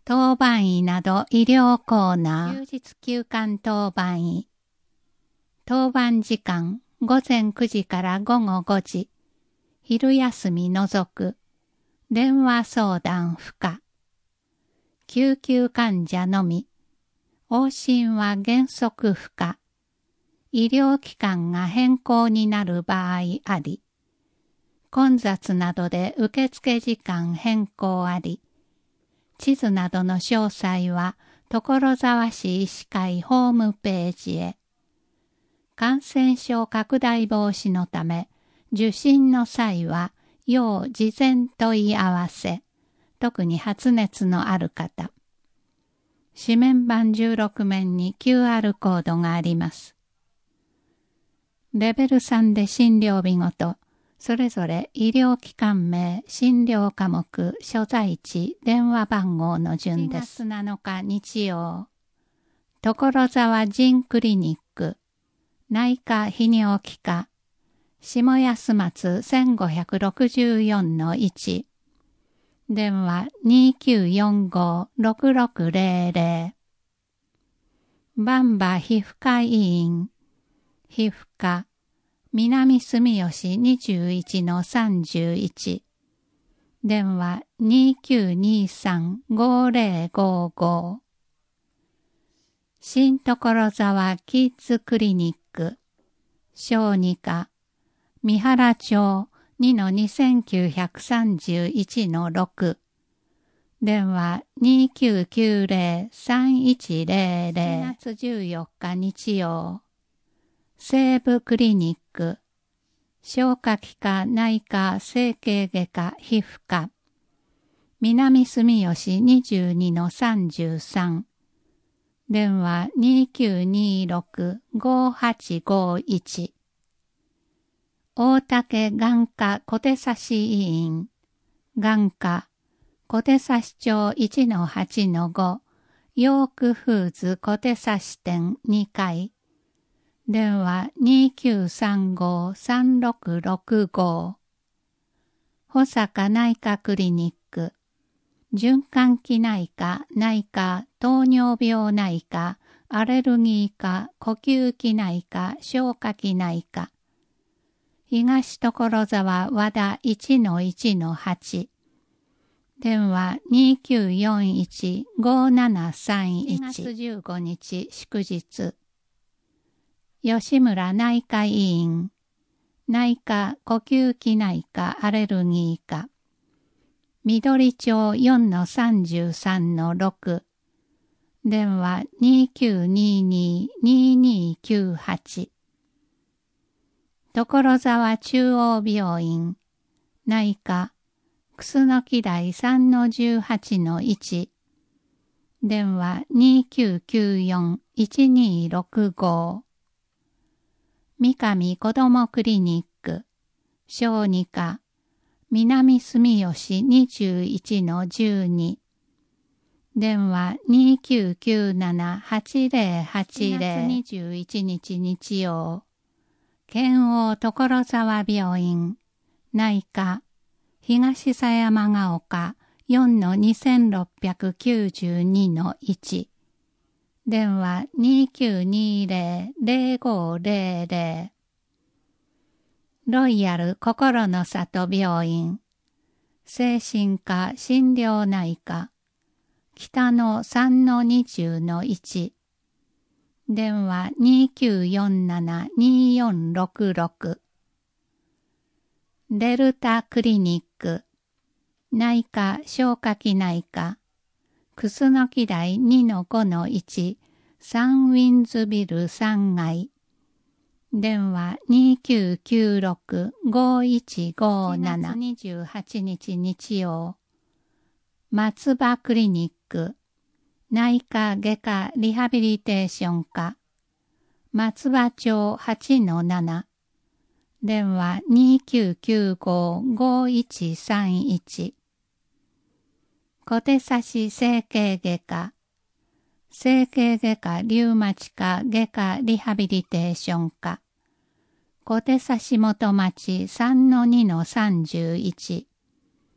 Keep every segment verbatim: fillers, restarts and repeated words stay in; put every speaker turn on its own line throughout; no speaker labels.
当番医など医療コーナー、休日休館当番医。当番時間、午前くじから午後ごじ。昼休み除く。電話相談不可。救急患者のみ。往診は原則不可。医療機関が変更になる場合あり。混雑などで受付時間変更あり。地図などの詳細は所沢市医師会ホームページへ。感染症拡大防止のため、受診の際は要事前問い合わせ。特に発熱のある方。紙面板じゅうろく面に キューアール コードがあります。レベルさんで診療日ごと、それぞれ医療機関名、診療科目、所在地、電話番号の順です。しちがつなのか日曜。所沢腎クリニック、内科泌尿器科、下安松 せんごひゃくろくじゅうよんのいち。電話 にきゅうよんご ろくろくぜろぜろ。バンバ皮膚科医院、皮膚科、南住吉 にじゅういちのさんじゅういち。電話 にきゅうにさん ごぜろごご。新所沢キッズクリニック、小児科、三原町 にのにせんきゅうひゃくさんじゅういちのろく。電話 にきゅうきゅうぜろ さんいちぜろぜろ。しちがつじゅうよっか日曜。西部クリニック、消化器科内科整形外科皮膚科、南住吉 にじゅうにのさんじゅうさん。電話 にきゅうにろく ごはちごいち。大竹眼科小手指医院、眼科、小手指町 いちのはちのご、ヨークフーズ小手指店にかい。電話 にきゅうさんご さんろくろくご。保坂内科クリニック、循環器内科、内科、糖尿病内科、アレルギー科、呼吸器内科、消化器内科。東所沢和田 いちのいちのはち。電話 にきゅうよんいち ごななさんいち。しちがつじゅうごにち祝日。吉村内科医院、内科、呼吸器内科、アレルギー科。緑町 よんのさんじゅうさんのろく。電話 にきゅうにに ににきゅうはち。所沢中央病院、内科、楠木台 さんのじゅうはちのいち。電話 にきゅうきゅうよん いちにろくご。三上子どもクリニック、小児科、南住吉 にじゅういちのじゅうに。電話 にきゅうきゅうなな はちぜろはちぜろ。しちがつにじゅういちにち日曜。県央所沢病院、内科、東狭山ヶ丘 よんのにせんろっぴゃくきゅうじゅうにのいち。電話 にきゅうにぜろ ぜろごぜろぜろ。ロイヤル心の里病院、精神科診療内科、北の さんのにじゅうのいち。電話 にきゅうよんなな によんろくろく。デルタクリニック、内科消化器内科、楠木台 にのごのいち、サンウィンズビルさん階。電話 にきゅうきゅうろく ごいちごなな。しちがつにじゅうはちにち日曜。松葉クリニック、内科外科リハビリテーション科、松葉町 はちのなな。電話 にきゅうきゅうご ごいちさんいち。小手指整形外科、整形外科リウマチ科外科リハビリテーション科、小手指元町 さんのにのさんじゅういち。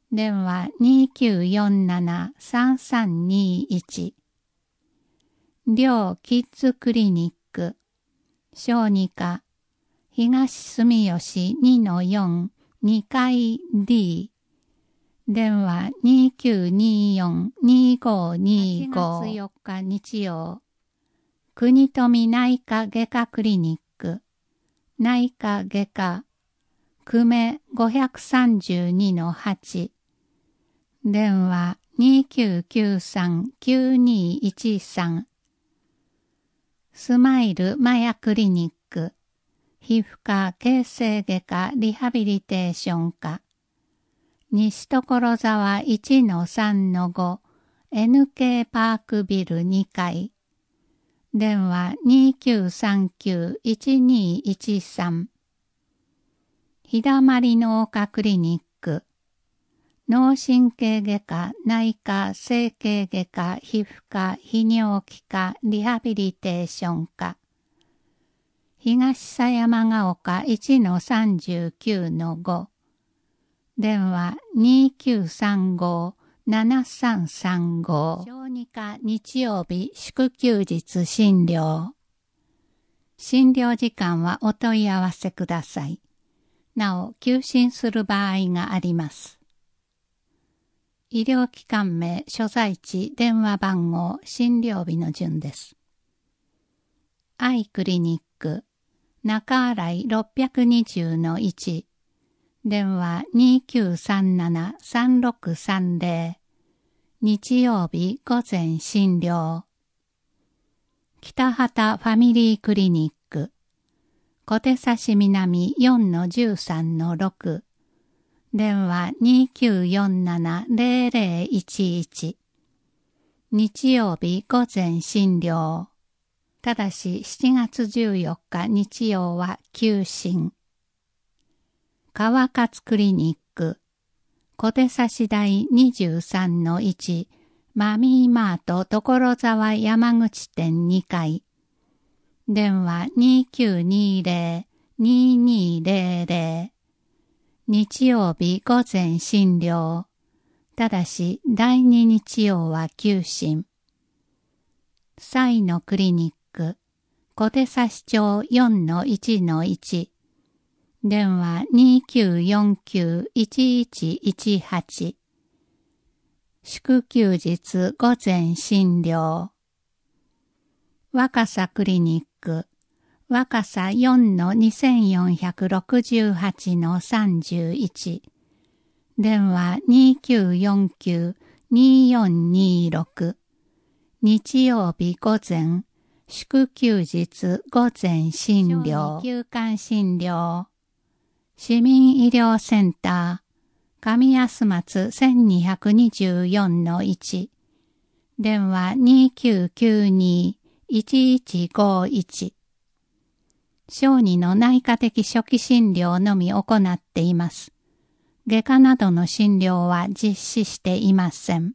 電話 にきゅうよんなな さんさんにいち。両キッズクリニック、小児科、東住吉 にのよん、にかい D。電話 にきゅうによん にごにご。はちがつよっか日曜。国富内科外科クリニック、内科外科、久米 ごさんにのはち。電話 にきゅうきゅうさん きゅうにいちさん。スマイルマヤクリニック、皮膚科形成外科リハビリテーション科、西所沢 いちのさんのご エヌケー パークビルにかい。電話 にきゅうさんきゅう いちにいちさん。ひだまりの丘クリニック、脳神経外科、内科、整形外科、皮膚科、泌尿器科、リハビリテーション科。東狭山ヶ丘 いちのさんじゅうきゅうのご。電話 にきゅうさんご ななさんさんご。小児科日曜日祝休日診療。診療時間はお問い合わせください。なお、休診する場合があります。医療機関名、所在地、電話番号、診療日の順です。アイクリニック、中新井 ろっぴゃくにじゅうのいち。電話 にきゅうさんなな さんろくさんぜろ。日曜日午前診療。北畑ファミリークリニック、小手指南 よんのじゅうさんのろく。電話 にきゅうよんなな ぜろぜろいちいち。日曜日午前診療。ただししちがつじゅうよっか日曜は休診。川勝クリニック、小手指台 にじゅうさんのいち、マミーマート所沢山口店にかい。電話 にきゅうにぜろ ににぜろぜろ。日曜日午前診療。ただしだいに日曜は休診。サイのクリニック、小手指町 よんのいちのいち。電話 にきゅうよんきゅう いちいちいちはち。祝休日午前診療。若狭クリニック、若狭 よんのにせんよんひゃくろくじゅうはちのさんじゅういち。電話 にきゅうよんきゅう によんにろく。日曜日午前、祝休日午前診療。休館診療。市民医療センター、上安松 せんにひゃくにじゅうよんのいち。電話 にきゅうきゅうに いちいちごいち。小児の内科的初期診療のみ行っています。外科などの診療は実施していません。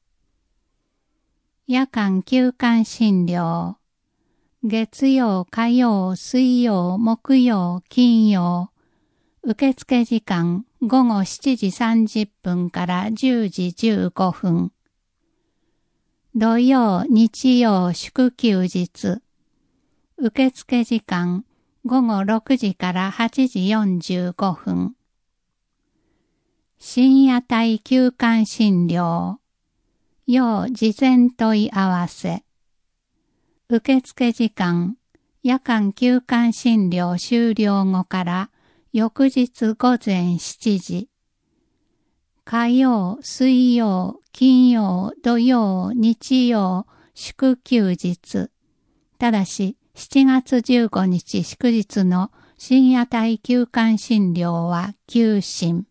夜間休館診療。月曜、火曜、水曜、木曜、金曜。受付時間ごごしちじさんじゅっぷんからじゅうじじゅうごふん。土曜、日曜、祝休日。受付時間ごごろくじからはちじよんじゅうごふん。深夜帯休館診療。要事前問い合わせ。受付時間、夜間休館診療終了後から翌日午前しちじ。火曜、水曜、金曜、土曜、日曜、祝休日。ただし、しちがつじゅうごにち祝日の深夜帯休館診療は休診。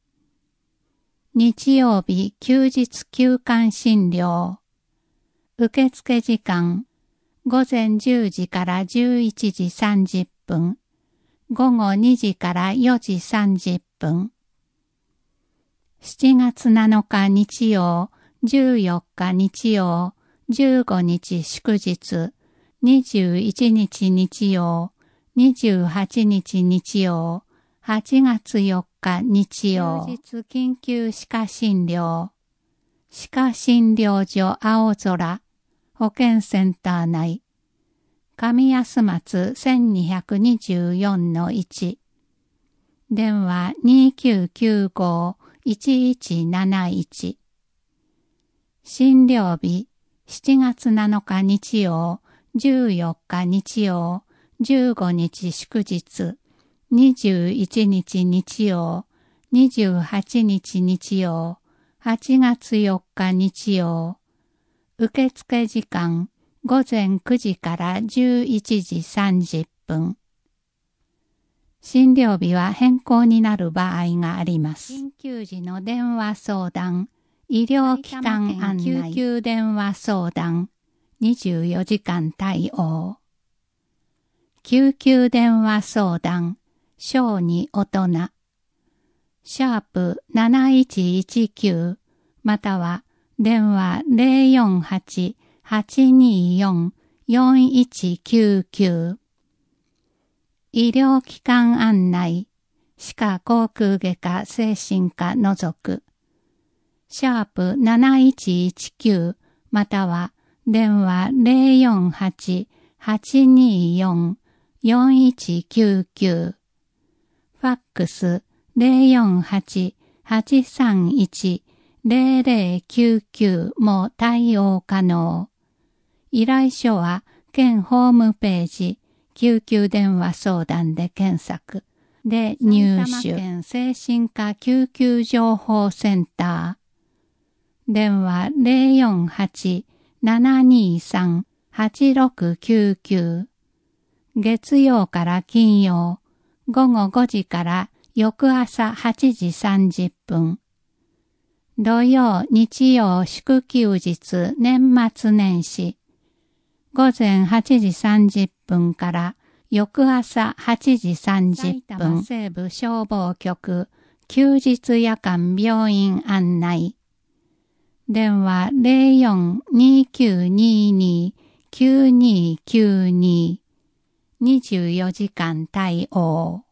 日曜日休日休館診療。受付時間、午前じゅうじからじゅういちじさんじゅっぷん。午後にじからよじさんじゅっぷん。しちがつなのか日曜、じゅうよっか日曜、じゅうごにち祝日、にじゅういちにち日曜、にじゅうはちにち日曜、 はちがつよっか日曜。休日緊急歯科診療。歯科診療所青空。保健センター内。上安松 せんにひゃくにじゅうよんのいち。電話 にきゅうきゅうご いちいちなないち。診療日しちがつなのか日曜、じゅうよっか日曜、じゅうごにち祝日、にじゅういちにち日曜、にじゅうはちにち日曜、はちがつよっか日曜。受付時間ごぜんくじからじゅういちじさんじゅっぷん。診療日は変更になる場合があります。緊急時の電話相談、医療機関案内、救急電話相談、にじゅうよじかん対応。救急電話相談、小児大人。シャープなないちいちきゅうまたは電話 ゼロよんはち はちにーよん よんいちきゅうきゅう。医療機関案内、歯科口腔外科精神科除く。シャープなないちいちきゅうまたは電話 ゼロよんはち はちにーよん よんいちきゅうきゅう。ファックスゼロよんはち はちさんいち ゼロゼロきゅうきゅうも対応可能。依頼書は県ホームページ救急電話相談で検索で入手。埼玉県精神科救急情報センター。電話 ゼロよんはち ななにさん はちろくきゅうきゅう。月曜から金曜、ごごごじから翌朝はちじさんじゅっぷん。土曜、日曜、祝休日、年末年始。午前はちじさんじゅっぷんから翌朝はちじさんじゅっぷん。埼玉西部消防局休日夜間病院案内。電話 ゼロよん にきゅうにに きゅうにきゅうに。にじゅうよじかん対応。